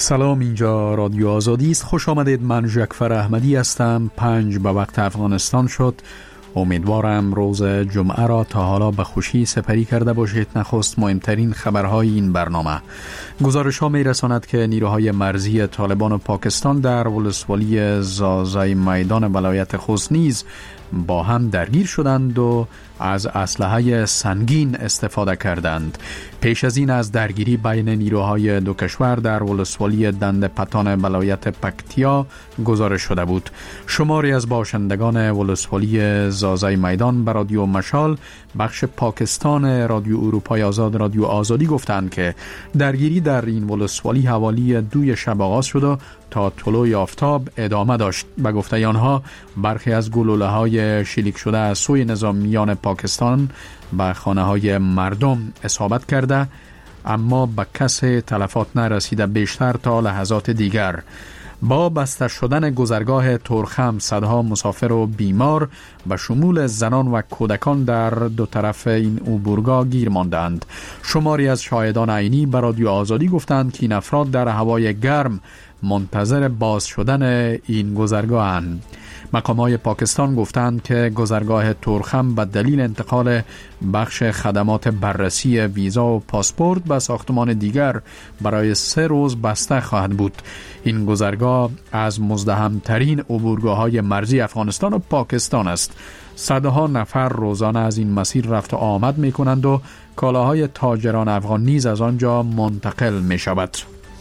سلام، اینجا رادیو آزادی است. خوش آمدید. من جعفر احمدی هستم. 5 به وقت افغانستان شد. امیدوارم روز جمعه را تا حالا به خوشی سپری کرده باشید. نخست مهمترین خبرهای این برنامه. گزارش ها می رساند که نیروهای مرزی طالبان و پاکستان در ولسوالی زازای میدان ولایت خوست نیز با هم درگیر شدند و از اسلحه سنگین استفاده کردند. پیش از این از درگیری بین نیروهای دو کشور در ولسوالی دند پتان ولایت پکتیا گزارش شده بود. شماری از باشندگان ولسوالی زازای میدان به رادیو مشال بخش پاکستان رادیو اروپای آزاد رادیو آزادی گفتند که درگیری در این ولسوالی حوالی 2 شب آغاز شد و تا طلوع آفتاب ادامه داشت. به گفته آنها برخی از گلوله‌های شلیک شده از سوی نظامیان پاکستان به خانه‌های مردم اصابت کرده، اما به کسی تلفات نرسیده. بیشتر تا لحظات دیگر با بسته شدن گذرگاه تورخم صدها مسافر و بیمار به شمول زنان و کودکان در دو طرف این عبورگاه گیر ماندند. شماری از شاهدان عینی به رادیو آزادی گفتند که این افراد در هوای گرم منتظر باز شدن این گذرگاهند. مقامات پاکستان گفتند که گذرگاه تورخم به دلیل انتقال بخش خدمات بررسی ویزا و پاسپورت به ساختمان دیگر برای 3 روز بسته خواهد بود. این گذرگاه از مزدحم‌ترین عبورگاه‌های مرزی افغانستان و پاکستان است. صدها نفر روزانه از این مسیر رفت و آمد می‌کنند و کالاهای تاجران افغان نیز از آنجا منتقل می‌شود.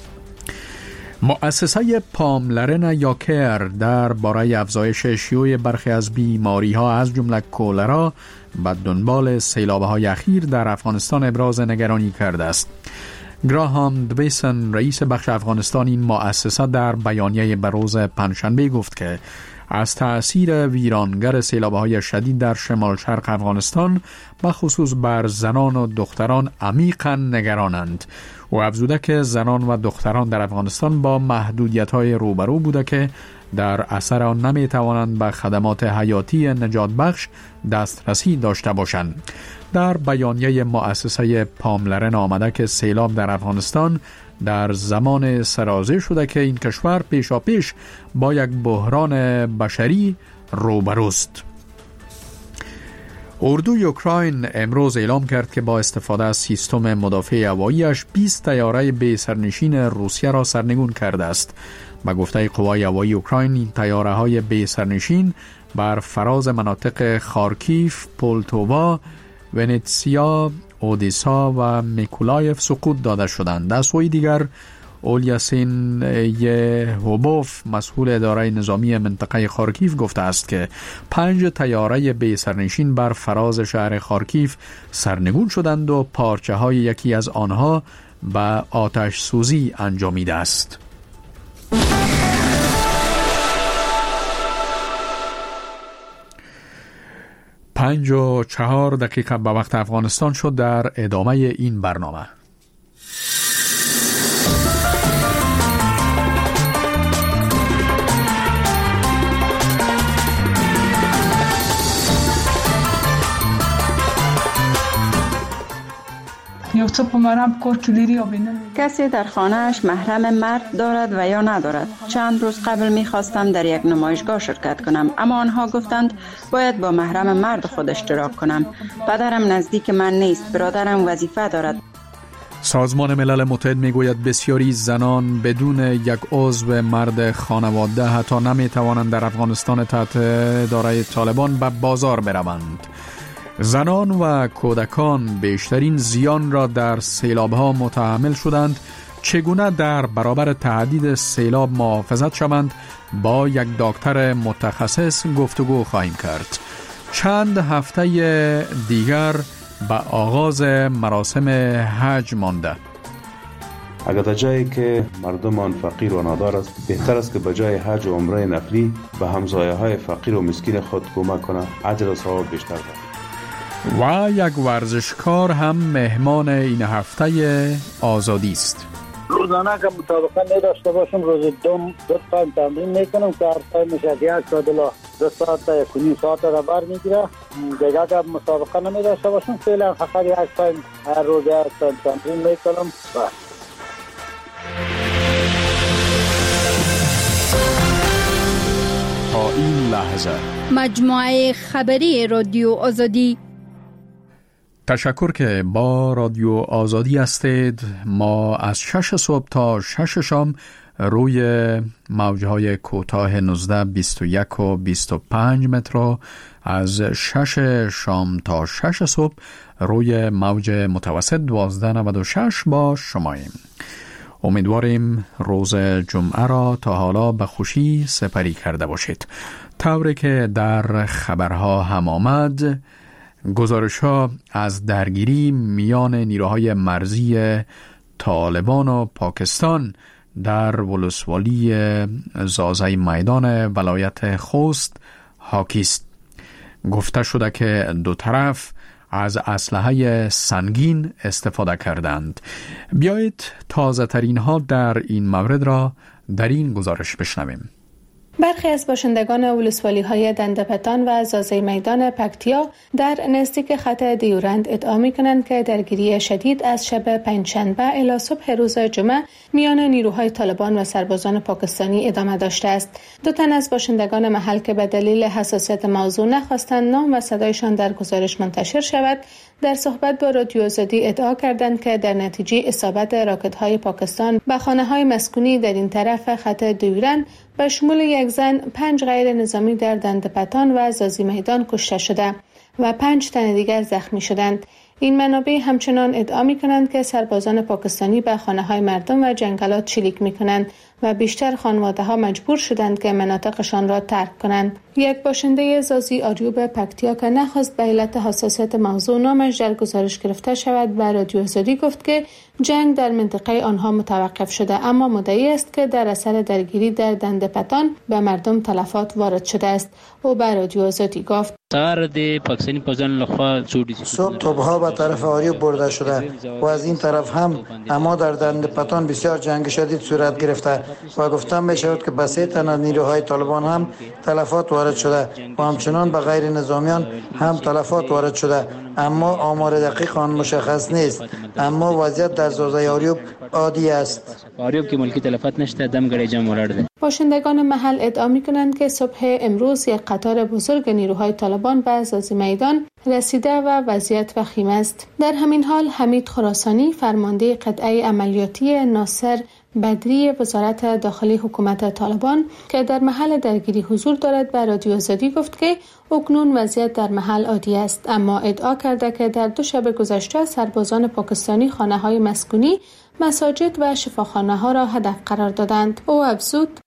مؤسسه پاملرن یا کیر در باره افزایش شیوع برخی از بیماری‌ها از جمله کولرا به دنبال سیلاب‌های اخیر در افغانستان ابراز نگرانی کرده است. گراهام دویسن رئیس بخش افغانستان این مؤسسه در بیانیه به روز پنجشنبه گفت که از تأثیر ویرانگر سیلاب‌های شدید در شمال شرق افغانستان به خصوص بر زنان و دختران عمیقاً نگرانند. و افزوده که زنان و دختران در افغانستان با محدودیت‌های روبرو بوده که در اثر آن نمی‌توانند به خدمات حیاتی نجات بخش دسترسی داشته باشند. در بیانیه مؤسسه پاملرن آمده که سیلاب در افغانستان در زمان سرازیر شده که این کشور پیشاپیش با یک بحران بشری روبروست. اردوی اوکراین امروز اعلام کرد که با استفاده از سیستم مدافع هوایی‌اش 20 طیاره بی سرنشین روسیه را سرنگون کرده است. به گفته قوای هوایی اوکراین این طیاره‌های بی سرنشین بر فراز مناطق خارکیف، پولتووا، ونیتسیا، اودیسا و میکولایف سقوط داده شدند. در سوی دیگر اولیاسین یهوبوف مسئول اداره نظامی منطقه خارکیف گفته است که 5 طیاره بی سرنشین بر فراز شهر خارکیف سرنگون شدند و پارچه های یکی از آنها به آتش سوزی انجامیده است. 5:04 به وقت افغانستان شد. در ادامه این برنامه کسی در خانه‌اش محرم مرد دارد و یا ندارد؟ چند روز قبل می‌خواستم در یک نمایشگاه شرکت کنم، اما آنها گفتند باید با محرم مرد خود اشتراک کنم. پدرم نزدیک من نیست، برادرم وظیفه دارد. سازمان ملل متحد میگوید بسیاری زنان بدون یک عضو مرد خانواده حتی نمی‌توانند در افغانستان تحت اداره طالبان به بازار بروند. زنان و کودکان بیشترین زیان را در سیلاب‌ها متحمل شدند. چگونه در برابر تهدید سیلاب محافظت شوند؟ با یک دکتر متخصص گفتگو خواهیم کرد. چند هفته دیگر به آغاز مراسم حج مانده. اگر در جایی که مردمان فقیر و نادار است، بهتر است که به جای حج و عمره نفلی به همسایه‌های فقیر و مسکین خود کمک کنند. اجر و ثواب بیشتر دارد. و یک ورزشکار هم مهمان این هفته آزادی است. روزانه که مسابقه نداشته باشم روز دو تایم تمرین میکنم که هر تایمش یک ساعت 2 ساعت تا 1.5 ساعت را بر میگیره. دیگه که مسابقه نمیداشته باشم فعلا فقط یک تایم هر روز یک تایم تمرین میکنم. تا این لحظه. مجموعه خبری رادیو آزادی. تشکر که با رادیو آزادی هستید. ما از 6 صبح تا 6 شام روی موجهای کوتاه 19، 21 و 25 متر، از 6 شام تا 6 صبح روی موج متوسط 1296 با شماییم. امیدواریم روز جمعه را تا حالا به خوشی سپری کرده باشید. طوری که در خبرها هم آمد، گزارش‌ها از درگیری میان نیروهای مرزی طالبان و پاکستان در ولسوالی زازای میدان ولایت خوست حاکی است. گفته شده که دو طرف از اسلحه سنگین استفاده کردند. بیایید تازه ترین ها در این مورد را در این گزارش بشنویم. برخی از باشندگان ولسوالی‌های دندپتان و زازای میدان پکتیا در نزدیک خط دیورند ادعا می‌کنند که درگیری شدید از شب پنجشنبه الی صبح روز جمعه میان نیروهای طالبان و سربازان پاکستانی ادامه داشته است. دو تن از باشندگان محل که به دلیل حساسیت موضوع نخواستند نام و صدایشان در گزارش منتشر شود، در صحبت با رادیو آزادی ادعا کردند که در نتیجه اصابت راکت‌های پاکستان به خانه‌های مسکونی در این طرف خط دیورند به شمول یک زن 5 غیر نظامی در دندپتان و زازی میدان کشته شده و 5 تن دیگر زخمی شدند. این منابع همچنان ادعا می‌کنند که سربازان پاکستانی به خانه‌های مردم و جنگلات شلیک می‌کنند و بیشتر خانواده‌ها مجبور شدند که مناطقشان را ترک کنند. یک باشنده زازی آریوب پکتیا که نخواست به علت حساسیت موضوع نامش در گزارش گرفته شود، به رادیو آزادی گفت که جنگ در منطقه آنها متوقف شده، اما مدعی است که در اثر درگیری در دندپتان به مردم تلفات وارد شده است. او به رادیو آزادی گفت: صبح توپ‌ها به طرف آریوب برده شده و از این طرف هم، اما در دندپتان بسیار جنگ شدید صورت گرفته و گفتم می شود که به 3 تن از نیروهای طالبان هم تلفات وارد شده و همچنان به غیر نظامیان هم تلفات وارد شده، اما آمار دقیق آن مشخص نیست. اما وضعیت در زازای آریوب عادی است. آریوب که ملکی تلفات نشده، دم گره جمع ورده. باشندگان محل ادعا می‌کنند که صبح امروز یک قطار بزرگ نیروهای طالبان به زازی میدان رسیده و وضعیت وخیم است. در همین حال حمید خراسانی، فرمانده قطعه عملیاتی ناصر بدری وزارت داخلی حکومت طالبان که در محل درگیری حضور دارد، به رادیو آزادی گفت که اکنون وضعیت در محل عادی است، اما ادعا کرده که در 2 شب گذشته سربازان پاکستانی خانه‌های مسکونی، مساجد و شفاخانه‌ها را هدف قرار دادند. او افزود: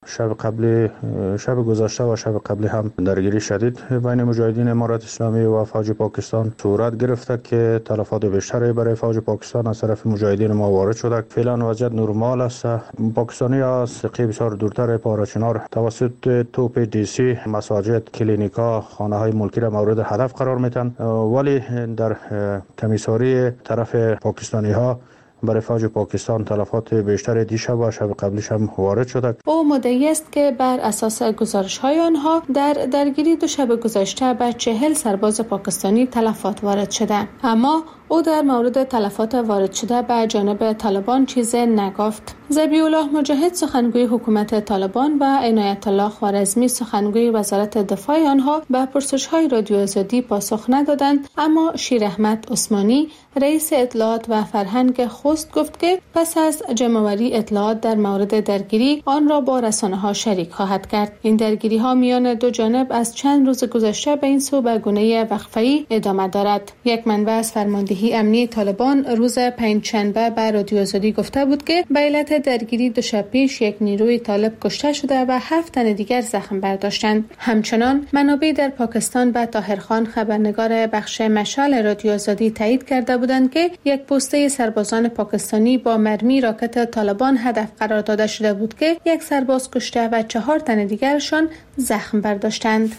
شب گذشته و شب قبلی هم درگیری شدید بین مجاهدین امارت اسلامی و فوج پاکستان صورت گرفته که تلفات بیشتری برای فوج پاکستان از طرف مجاهدین ما وارد شده. فعلا وضعیت نرمال است. پاکستانی از سقی بسیار دورتر پاراچنار توسط توپ دیسی مساجد، کلینیکا، خانه‌های ملکی را مورد هدف قرار میدن، ولی در تمیزهاری طرف پاکستانی‌ها برای فوج پاکستان تلفات بیشتر دیشب و شب قبلیش هم وارد شده. او مدعی است که بر اساس گزارش‌های آنها در درگیری 2 شب گذشته به 40 سرباز پاکستانی تلفات وارد شده، اما او در مورد تلفات وارد شده به جانب طالبان چیزی نگفت. ذبیح الله مجاهد، سخنگوی حکومت طالبان، و عنایت الله خوارزمی، سخنگوی وزارت دفاع آنها، به پرسش‌های رادیو آزادی پاسخ ندادند، اما شیر احمد عثمانی، رئیس اطلاعات و فرهنگ خوست، گفت که پس از جمع‌آوری اطلاعات در مورد درگیری آن را با رسانه‌ها شریک خواهد کرد. این درگیری‌ها میان 2 جانب از چند روز گذشته به این سو به گونه وقفه‌ای ادامه دارد. یک منبع از فرماندهی امنی طالبان روز پنجشنبه به رادیو آزادی گفته بود که به علت درگیری 2 شب پیش یک نیروی طالب کشته شده و 7 تن دیگر زخم برداشتند. همچنان منابع در پاکستان به طاهرخان، خبرنگار بخش مشعل رادیو آزادی، تایید کرده بودند که یک پوسته سربازان پاکستانی با مرمی راکت طالبان هدف قرار داده شده بود که 1 سرباز کشته و 4 تن دیگرشان زخم برداشتند.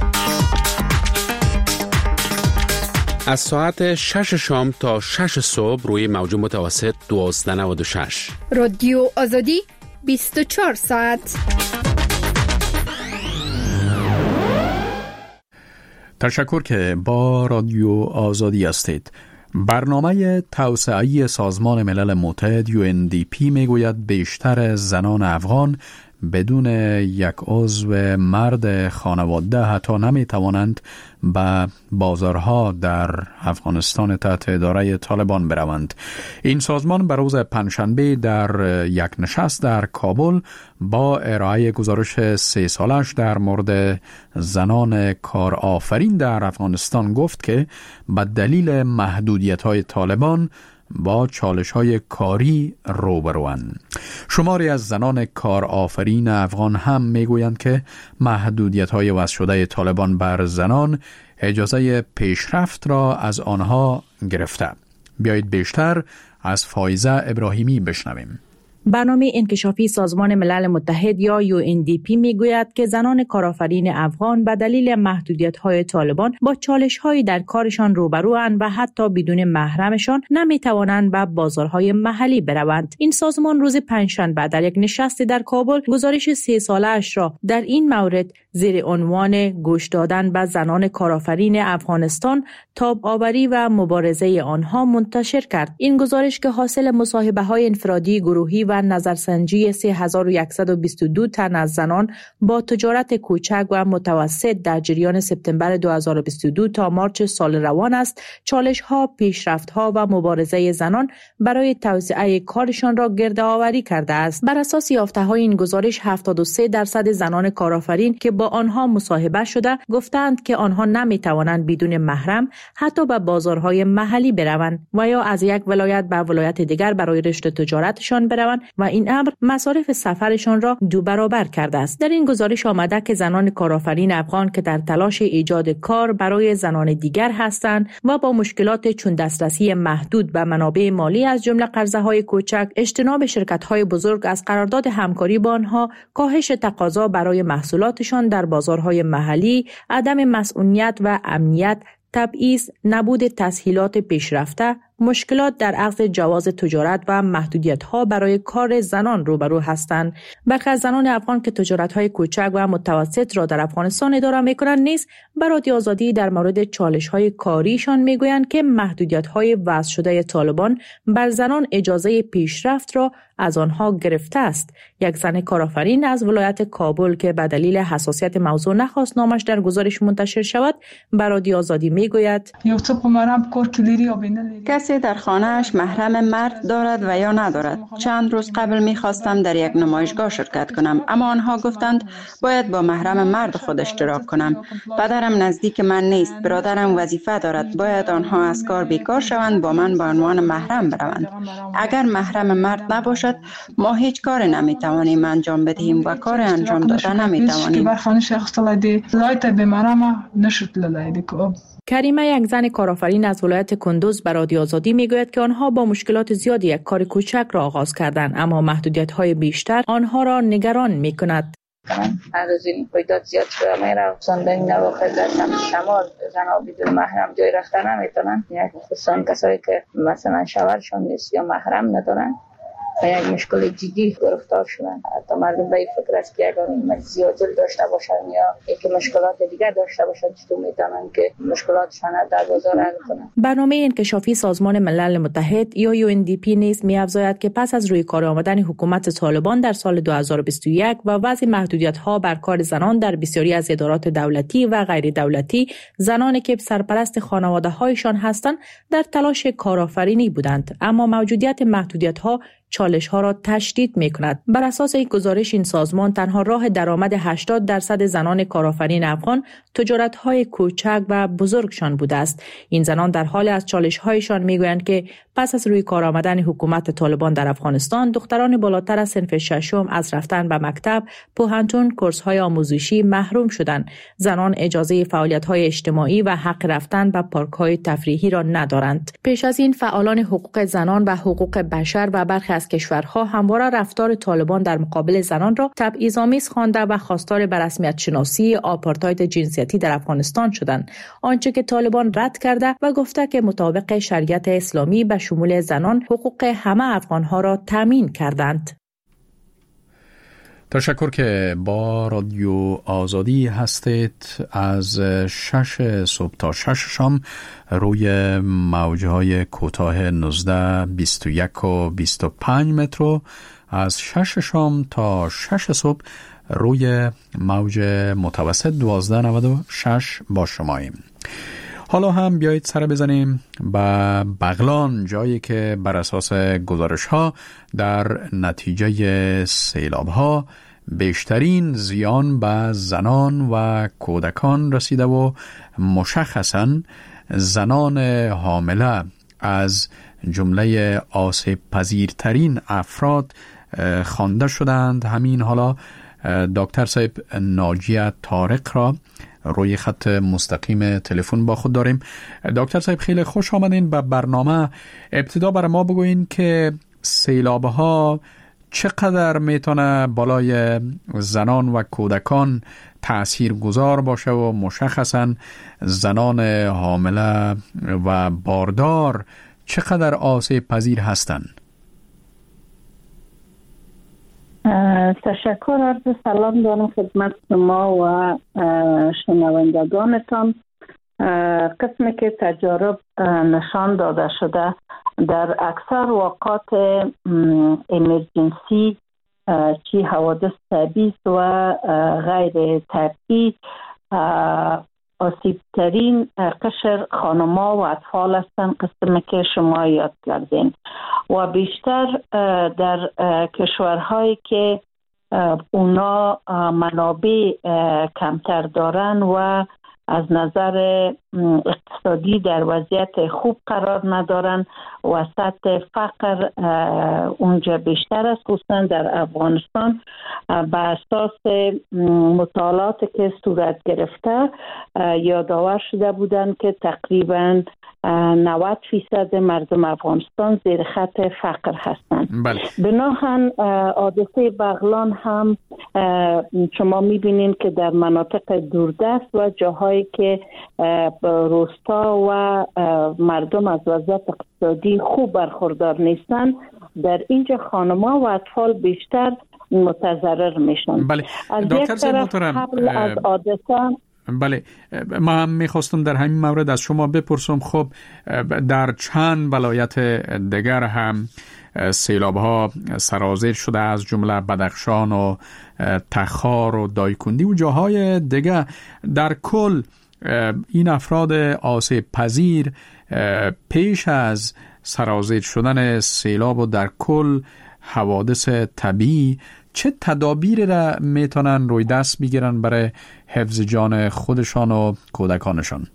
از ساعت 6 شام تا 6 صبح روی موج متوسط 1296. رادیو آزادی 24 ساعت. تشکر که با رادیو آزادی هستید. برنامه توسعه‌ای سازمان ملل متحد UNDP میگوید بیشتر زنان افغان بدون یک عضو مرد خانواده حتی نمی توانند به بازارها در افغانستان تحت اداره طالبان بروند. این سازمان به روز پنجشنبه در یک نشست در کابل با ارائه گزارش 3 سالش در مورد زنان کارآفرین در افغانستان گفت که به دلیل محدودیت‌های طالبان با چالش‌های کاری روبروند. شماری از زنان کارآفرین افغان هم میگویند که محدودیت‌های وضع شده طالبان بر زنان اجازه پیشرفت را از آنها گرفته. بیایید بیشتر از فایزه ابراهیمی بشنویم. برنامه انکشافی سازمان ملل متحد یا UNDP میگوید که زنان کارآفرین افغان به دلیل محدودیت‌های طالبان با چالش‌هایی در کارشان روبروند و حتی بدون محرمشان نمی‌توانند به بازارهای محلی بروند. این سازمان روز پنجشنبه در یک نشست در کابل گزارش 3 ساله اش را در این مورد زیر عنوان گوش دادن به زنان کارآفرین افغانستان، تاب‌آوری و مبارزه آنها منتشر کرد. این گزارش که حاصل مصاحبه‌های انفرادی، گروهی و نظرسنجی 3122 تن از زنان با تجارت کوچک و متوسط در جریان سپتامبر 2022 تا مارچ سال روان است، چالش‌ها، پیشرفت‌ها و مبارزه زنان برای توسعه کارشان را گردآوری کرده است. بر اساس یافته‌های این گزارش 73% زنان کارآفرین که با آنها مصاحبه شده گفتند که آنها نمی‌توانند بدون محرم حتی به بازارهای محلی بروند و یا از یک ولایت به ولایت دیگر برای رشد تجارتشان بروند و این امر مصارف سفرشان را 2 برابر کرده است. در این گزارش آمده که زنان کارآفرین افغان که در تلاش ایجاد کار برای زنان دیگر هستند و با مشکلات چون دسترسی محدود به منابع مالی از جمله قرضه‌های کوچک، اجتناب شرکت‌های بزرگ از قرارداد همکاری با آنها، کاهش تقاضا برای محصولاتشان در بازارهای محلی، عدم مسئولیت و امنیت، تبعیض، نبود تسهیلات پیشرفته، مشکلات در اخذ جواز تجارت و محدودیت‌ها برای کار زنان روبرو هستند. برخی از زنان افغان که تجارت‌های کوچک و متوسط را در افغانستان اداره می‌کنند نیز به رادیو آزادی در مورد چالش‌های کاریشان می‌گویند که محدودیت‌های وضع شده طالبان بر زنان اجازه پیشرفت را از آنها گرفته است. یک زن کارآفرین از ولایت کابل که به دلیل حساسیت موضوع نخواست نامش در گزارش منتشر شود، به رادیو آزادی می‌گوید: کسی در خانه‌اش محرم مرد دارد و یا ندارد. چند روز قبل می‌خواستم در یک نمایشگاه شرکت کنم، اما آنها گفتند باید با محرم مرد خود اشتراک کنم. پدرم نزدیک من نیست، برادرم وظیفه دارد، باید آنها از کار بیکار شوند، با من به عنوان محرم بروند. اگر محرم مرد نباشد ما هیچ کاری نمی‌توانیم انجام بدهیم و کار انجام دادن نمی‌توانیم. کریمه، یک زن کارآفرین از ولایت کندوز، به رادیو آزادی میگوید که آنها با مشکلات زیادی یک کار کوچک را آغاز کردند، اما محدودیت‌های بیشتر آنها را نگران می‌کند. از این رویداد زیاد شده میره، خصوصا در این نواقع در شمال زنها بدون محرم جای رفتن نمیتونن، خصوصا کسایی که مثلا شوهرشون نیست یا محرم ندارن و یک مشکل جدی گرفتار شدن. حتی مردم به این فکر است که اگر زیادی داشته باشن یا یک مشکلات دیگر داشته باشن چطور میتونن که مشکلاتشان در بازار حل کنن. برنامه انکشافی سازمان ملل متحد یا UNDP نیز می‌افزاید که پس از روی کار آمدن حکومت طالبان در سال 2021 و وضع محدودیت‌ها بر کار زنان در بسیاری از ادارات دولتی و غیر دولتی، زنانی که سرپرست خانواده‌هایشان هستند در تلاش کارآفرینی بودند، اما موجودیت محدودیت‌ها چالش‌ها را تشدید می‌کند. بر اساس این گزارش این سازمان تنها راه درآمد 80% زنان کارآفرین افغان تجارت‌های کوچک و بزرگشان بوده است. این زنان در حال از چالش‌هایشان می‌گویند که پس از روی کار آمدن حکومت طالبان در افغانستان، دختران بالاتر از صنف ششم از رفتن به مکتب، پوهنتون، کورس‌های آموزشی محروم شدند. زنان اجازه فعالیت‌های اجتماعی و حق رفتن به پارک‌های تفریحی را ندارند. پیش از این فعالان حقوق زنان و حقوق بشر و برخی از کشورها همواره رفتار طالبان در مقابل زنان را تبعیض‌آمیز خوانده و خواستار به رسمیت شناسی آپارتاید جنسیتی در افغانستان شدند، آنچه که طالبان رد کرده و گفته که مطابق شریعت اسلامی به شمول زنان حقوق همه افغانها را تامین کردند. تشکر که با رادیو آزادی هستید. از 6 صبح تا 6 شام روی موجهای کوتاه 19 21 و 25 متر، از 6 شام تا 6 صبح روی موج متوسط 1296 با شماییم. حالا هم بیایید سر بزنیم به بغلان، جایی که بر اساس گزارش ها در نتیجه سیلاب ها بیشترین زیان به زنان و کودکان رسیده و مشخصاً زنان حامله از جمله آسیب پذیرترین افراد خوانده شدند. همین حالا دکتر صاحب ناجیه طارق را روی خط مستقیم تلفن با خود داریم. دکتر صاحب خیلی خوش آمدین به برنامه. ابتدا برای ما بگوین که سیلاب ها چقدر میتونه بالای زنان و کودکان تأثیر گذار باشه و مشخصا زنان حامله و باردار چقدر آسیب پذیر هستند؟ تشکر، عرض سلام دارم خدمت شما و شنوندگانتان. قسمی که تجارب نشان داده شده در اکثر واقعات امرجنسی چی حوادث طبیعی و غیر طبیعی آسیبترین قشر خانم‌ها و اطفال هستند، قسمی که شما یاد کردین، و بیشتر در کشورهایی که اونا منابع کمتر دارن و از نظر اقتصادی در وضعیت خوب قرار ندارن و سطح فقر اونجا بیشتر است. خصوصا در افغانستان به اساس مطالعاتی که صورت گرفته یادآور شده بودند که تقریباً 90% مردم افغانستان زیر خط فقر هستند. بناهن حادثه بغلان هم شما میبینید که در مناطق دوردست و جاهایی که روستا و مردم از وضعیت اقتصادی خوب برخوردار نیستند، در اینجا خانم‌ها و اطفال بیشتر متضرر میشن. بله دکتر صاحب محترم، از حادثه بله ما هم میخواستم در همین مورد از شما بپرسم، خب در چند ولایت دیگر هم سیلاب ها سرازیر شده، از جمله بدخشان و تخار و دایکندی و جاهای دیگر. در کل این افراد آسیب پذیر پیش از سرازیر شدن سیلاب و در کل حوادث طبیعی چه تدابیر را میتونن روی دست بگیرن برای حفظ جان خودشان و کودکانشان؟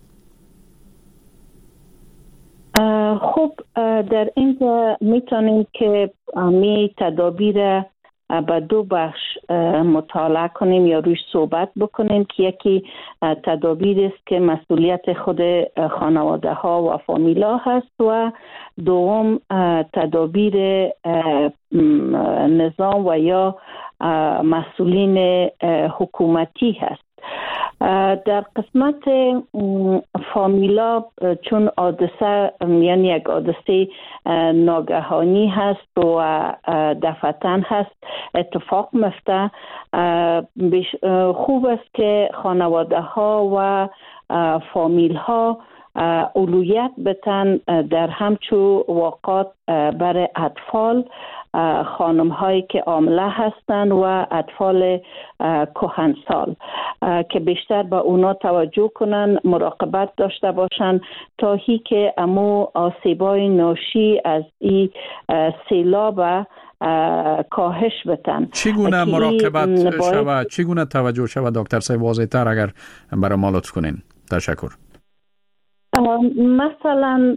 خب در اینجا میتونیم که می تدابیر به دو بخش مطالعه کنیم یا روش صحبت بکنیم که یکی تدابیر است که مسئولیت خود خانواده ها و فامیلا هست و دوم تدابیر نظام و یا مسئولین حکومتی هست. در قسمت فامیلا چون حادثه یعنی یک حادثه ناگهانی هست و دفعتاً هست اتفاق میفته، خوب است که خانواده ها و فامیل ها اولویت بتن در همچو واقعات برای اطفال، خانم هایی که حامله هستند و اطفال کهنسال که بیشتر به اونا توجه کنن، مراقبت داشته باشن تا هی که امو آسیبای ناشی از این سیلاب کاهش بتن. چگونه مراقبت شود؟ چگونه توجه شود دکتر صاحب؟ واضح تر اگر برای ما لطف کنین. تشکر. مثلا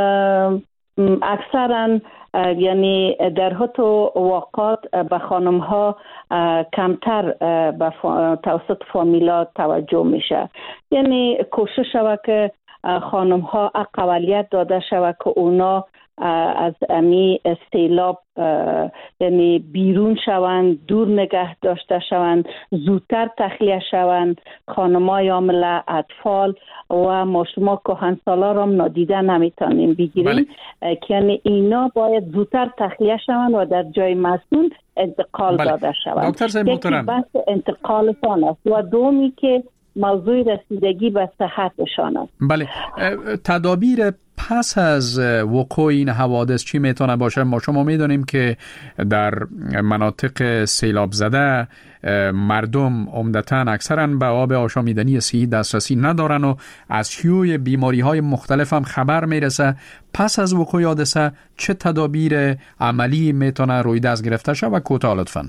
اکثرا یعنی در حتی واقعات به خانم ها کمتر به توسط فامیلا توجه میشه، یعنی کوشش شود که خانم ها اقلیت داده شود که اونا از امی سیلاب یعنی بیرون شوند، دور نگه داشته شوند، زودتر تخلیه شوند. خانمای عامل، اطفال و ما شما کهنسالا را نادیده نمیتونیم بگیریم که یعنی اینا باید زودتر تخلیه شوند و در جای مسئول انتقال داده شوند. دکتر صاحب محترم، بحث انتقالشان است و دومی که موضوع رسیدگی به صحتشان است. بله، تدابیر پس از وقوع این حوادث چی میتونه باشه؟ ما شما میدونیم که در مناطق سیلاب زده مردم عمدتاً اکثراً به آب آشامیدنی صحی دسترسی ندارن و از شیوع بیماری های مختلف هم خبر میرسه. پس از وقوع حادثه چه تدابیر عملی میتونه روی دست گرفته شه و کوتاه لطفاً؟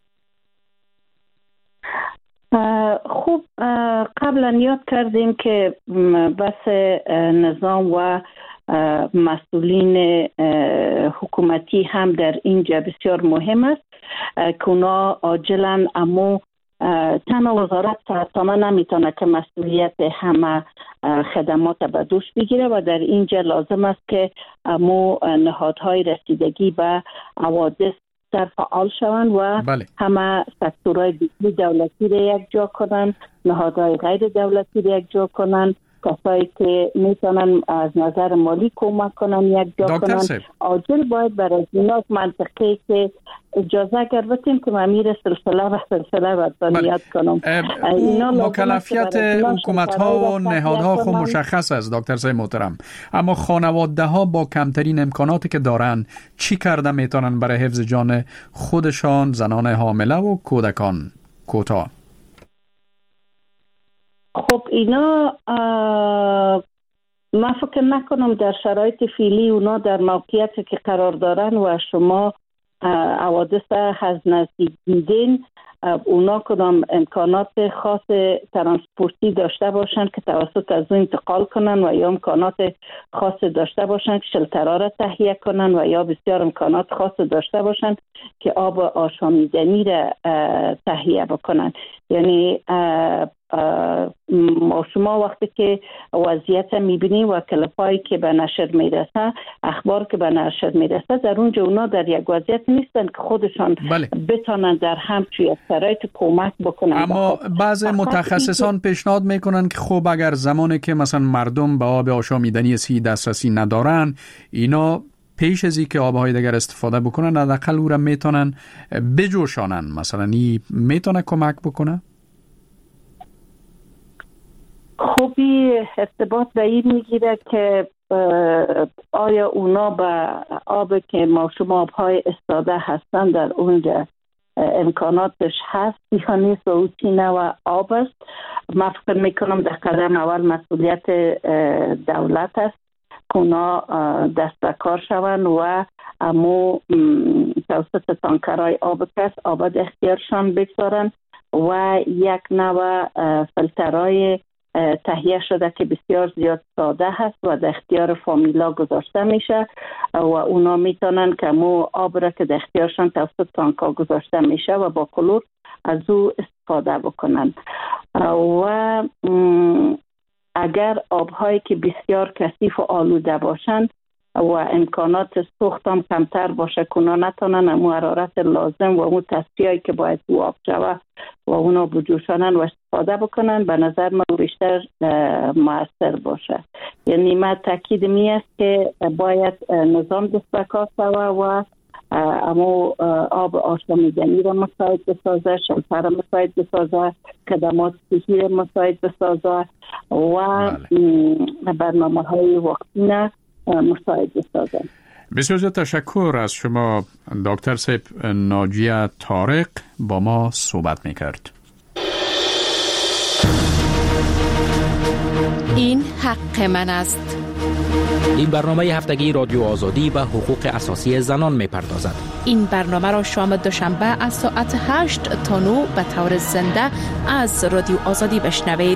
خوب، قبلا یاد کردیم که بس نظام و مسئولین حکومتی هم در اینجا بسیار مهم است که اونا عاجلا امو تنها وزارت صحتانه نمیتونه که مسئولیت همه خدمات به دوش بگیره و در اینجا لازم است که امو نهادهای رسیدگی به حوادث در فعال شوند و همه سکتورهای دولتی را یک جا کنند، نهادهای غیر دولتی را یک جا کنند، کسایی که میتونن از نظر مالی کمک کنن یک جا کنن. عاجل باید برای اینا منطقه که اجازه اگر بتیم که ممیر سلسله باید بنیاد کنم. مکلفیت حکومت ها و نهادها خود مشخص است دکتر صاحب محترم، اما خانواده ها با کمترین امکاناتی که دارن چی کرده میتونن برای حفظ جان خودشان، زنان حامله و کودکان؟ کوتاه. خب اینا من فکر نکنم در شرایط فعلی اونا در موقعیتی که قرار دارن و شما حوادث از نزدیک دیدین، اونا کدام امکانات خاص ترانسپورتی داشته باشن که توسط از اون انتقال کنن و یا امکانات خاص داشته باشن که شلترها را تهیه کنن و یا بسیار امکانات خاص داشته باشن که آب آشامیدنی را تهیه بکنن. یعنی شما وقتی که وضعیت میبینیم و کلپایی که به نشر میرسه، اخبار که به نشر میرسه، در اونجا اونا در یک وضعیت نیستن که خودشان بتانن در همچین شرایط کمک بکنن. اما بعض متخصصان پیشنهاد میکنن که خب اگر زمانی که مثلا مردم به آب آشامیدنی صحی دسترسی ندارن، اینا پیش از که آبهای دیگر استفاده بکنن حداقل او را میتونن بجوشانن، مثلا این میتونه کمک بکنه؟ خوبی ارتباط به این میگیره که آیا اونا به آب که ما شما آبهای استاده هستن در اونجا امکاناتش هست یا نیست و او چینه و آب است. من فکر میکنم در قدم اول مسئولیت دولت است که اونا دست به کار شوند و امو توسط تانکرهای آب کس آب اختیارشان بگذارن و یک نوع فلترهای تهیه شده که بسیار زیاد ساده هست و در اختیار فامیلا گذاشته میشه و اونا میتونن که مو آب را که در اختیارشان توسط تانکا گذاشته میشه و با کلور از او استفاده بکنن. و اگر آبهایی که بسیار کثیف و آلوده باشن و امکانات سوخت هم کمتر باشه که اونا نتونن امو حرارت لازم و امو تصفیه‌ای که باید تو آب شوه و اونا بجوشانن و استفاده بکنن، به نظر من بیشتر مؤثر باشه. یعنی من تاکید می است که باید نظام دست به کار شوه و امو آب آشامیدنی را مساعد بسازه، شلتر را مساعد بسازه، خدمات صحی را مساعد بسازه و برنامه های وقتینه مساعد بسازه. بسیار زیاد تشکر از شما دکتر صاحب. ناجیه طارق با ما صحبت میکرد. این حق من است. این برنامه هفتگی رادیو آزادی به حقوق اساسی زنان میپردازد. این برنامه را شام دوشنبه از ساعت 8 تا 9 به طور زنده از رادیو آزادی بشنوید.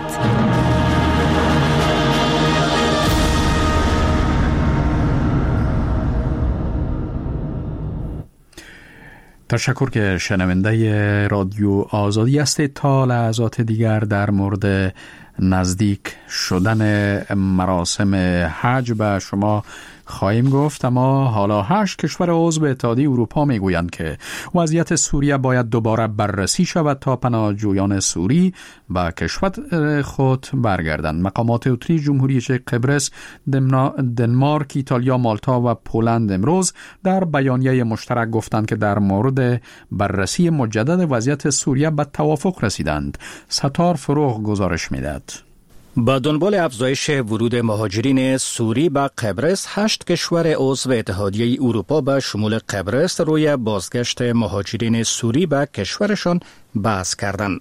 تشکر که شنونده رادیو آزادی هستید. تا لحظات دیگر در مورد نزدیک شدن مراسم حج به شما خواهیم گفت، اما حالا 8 کشور عضو اتحادیه اروپا میگویند که وضعیت سوریه باید دوباره بررسی شود تا پناهجویان سوری به کشور خود برگردند. مقامات اتریش، جمهوری چک، قبرس، دنمارک، ایتالیا، مالتا و پولند امروز در بیانیه مشترک گفتند که در مورد بررسی مجدد وضعیت سوریه به توافق رسیدند. ستار فروغ گزارش میدهد. با دنبال افزایش ورود مهاجرین سوری به قبرس، 8 کشور عضو اتحادیه اروپا به شمول قبرس روی بازگشت مهاجرین سوری به کشورشان بحث کردند.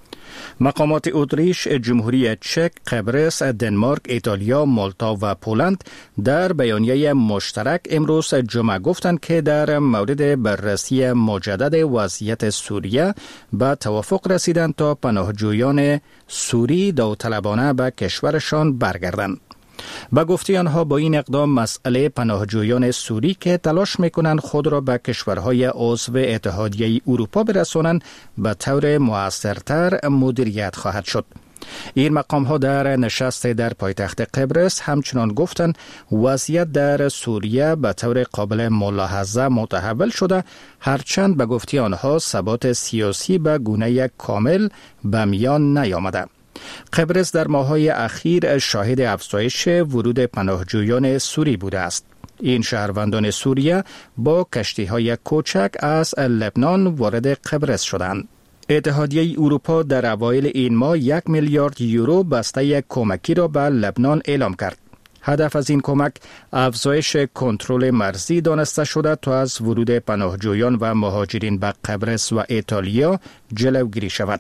مقامات اتریش، جمهوری چک، قبرس، دنمارک، ایتالیا، مالتا و پولند در بیانیه مشترک امروز جمعه گفتند که در مورد بررسی مجدد وضعیت سوریه به توافق رسیدند تا پناهجویان سوری داوطلبانه به کشورشان برگردند. با گفته آنها با این اقدام مسئله پناهجویان سوری که تلاش میکنند خود را به کشورهای عضو اتحادیه اروپا برسانند به طور مؤثرتر مدیریت خواهد شد. این مقام ها در نشست در پایتخت قبرس همچنان گفتند وضعیت در سوریه به طور قابل ملاحظه متحول شده، هرچند به گفته آنها ثبات سیاسی به گونه کامل به میان نیامده. قبرس در ماه‌های اخیر شاهد افزایش ورود پناهجویان سوری بوده است. این شهروندان سوریه با کشتی‌های کوچک از لبنان وارد قبرس شدند. اتحادیه اروپا در اوایل این ماه 1 میلیارد یورو بسته کمکی را به لبنان اعلام کرد. هدف از این کمک افزایش کنترل مرزی دانسته شده تا از ورود پناهجویان و مهاجرین به قبرس و ایتالیا جلوگیری شود.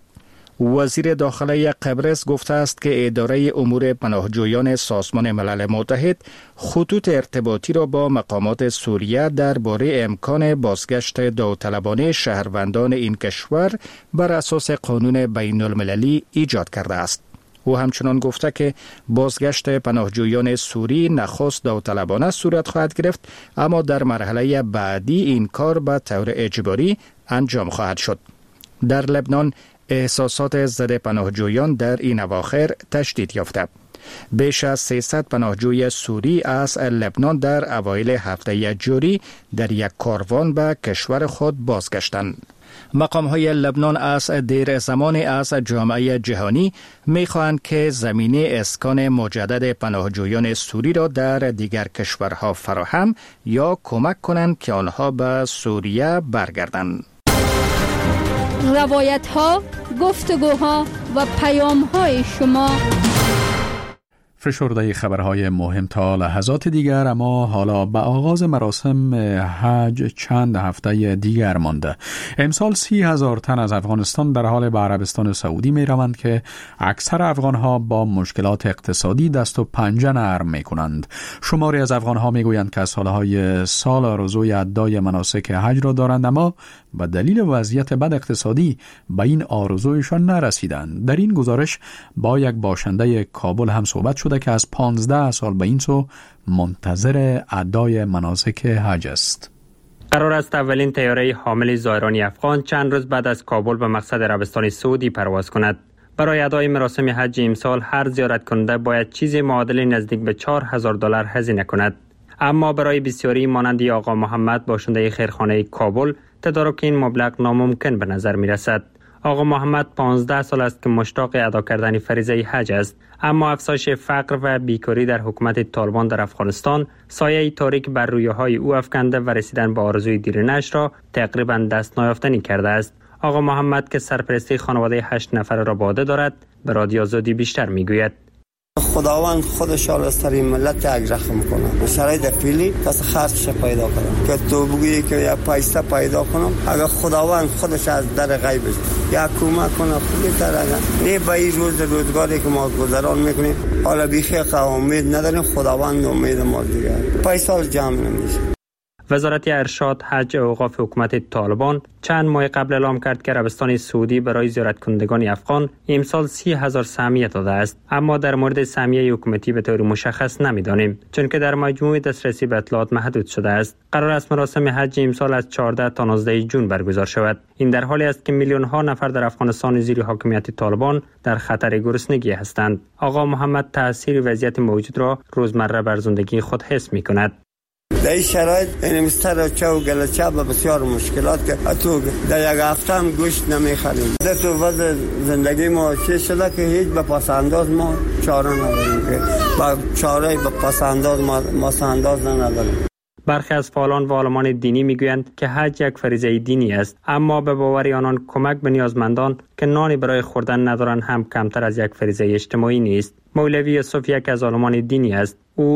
وزیر داخلی قبرس گفته است که اداره امور پناهجویان سازمان ملل متحد خطوط ارتباطی را با مقامات سوریه درباره امکان بازگشت داوطلبانه شهروندان این کشور بر اساس قانون بین المللی ایجاد کرده است. او همچنان گفته که بازگشت پناهجویان سوری نخست داوطلبانه صورت خواهد گرفت، اما در مرحله بعدی این کار به طور اجباری انجام خواهد شد. در لبنان احساسات ضد پناهجویان در این اواخر تشدید یافته. بیش از 300 پناهجوی سوری از لبنان در اوایل هفته جاری در یک کاروان به کشور خود بازگشتند. مقام‌های لبنان از دیر زمانی از جامعه جهانی می‌خواهند که زمینه اسکان مجدد پناهجویان سوری را در دیگر کشورها فراهم یا کمک کنند که آنها به سوریه برگردند. روایت ها، گفتگوها و پیام های شما. فشرده خبرهای مهم تا لحظات دیگر، اما حالا به آغاز مراسم حج چند هفته دیگر مانده. امسال 30,000 تن از افغانستان در حال به عربستان سعودی می روند که اکثر افغانها با مشکلات اقتصادی دست و پنجه نرم می کنند. شماری از افغانها می گویند که از سالهای سال آرزوی ادای مناسک حج را دارند، اما به دلیل وضعیت بد اقتصادی به این آرزویشان نرسیدند. در این گزارش با یک باشنده کابل هم صحبت شده که از 15 سال به این سو منتظر ادای مناسک حج است. قرار است اولین طیاره حامل زائران افغان چند روز بعد از کابل به مقصد عربستان سعودی پرواز کند. برای ادای مراسم حج امسال هر زیارت کننده باید چیزی معادل نزدیک به $4,000 هزینه کند. اما برای بسیاری مانند آقا محمد باشنده خیرخانه کابل تدارک این مبلغ ناممکن به نظر می رسد. آقا محمد 15 سال است که مشتاق ادا کردن فریضه حج است، اما افزایش فقر و بیکاری در حکومت طالبان در افغانستان سایه تاریک بر رویاهای او افکنده و رسیدن به آرزوی دیرینه‌اش را تقریبا دست نیافتنی کرده است. آقا محمد که سرپرستی خانواده 8 نفر را به عهده دارد به رادیو آزادی بیشتر میگوید. خداوند خودش از سر این ملت یک رحم کنه. شرایط فعلی کس خاصش پیدا کنه که تو بگویی که یا پیسه پیدا کنم، اگر خداوند خودش از در غیب یا کمک کنه خوبی تر نه به این روزگاری که ما گذران میکنیم حالا بیخی امید نداریم، خداوند امید ما دیگه پیسه جمع نمیشه. وزارت ارشاد، حج و اوقاف حکومت طالبان چند ماه قبل اعلام کرد که عربستان سعودی برای زیارت کنندگان افغان امسال 30,000 سهمیه داده است، اما در مورد سهمیه حکومتی به طور مشخص نمی‌دانیم، چون که در مجموع دسترسی به اطلاعات محدود شده است. قرار است مراسم حج امسال از 14 تا 19 جون برگزار شود. این در حالی است که میلیون ها نفر در افغانستان زیر حاکمیت طالبان در خطر گرسنگی هستند. آقا محمد تاثیر وضعیت موجود را روزمره بر زندگی خود حس می‌کند. در این شرایط این مستر و گلچه به بسیار مشکلات که تو در یک هفته هم گوشت نمیخریم. در تو وضع زندگی ما چه شده که هیچ به پسنداز ما چاره نداریم، که با چاره به پسنداز ما سنداز نداریم. برخی از فعالان و عالمان دینی میگویند که حج یک فریضه دینی است، اما به باور آنان کمک به نیازمندان که نانی برای خوردن ندارند هم کمتر از یک فریضه اجتماعی نیست. مولوی یوسف یک از عالمان دینی است. او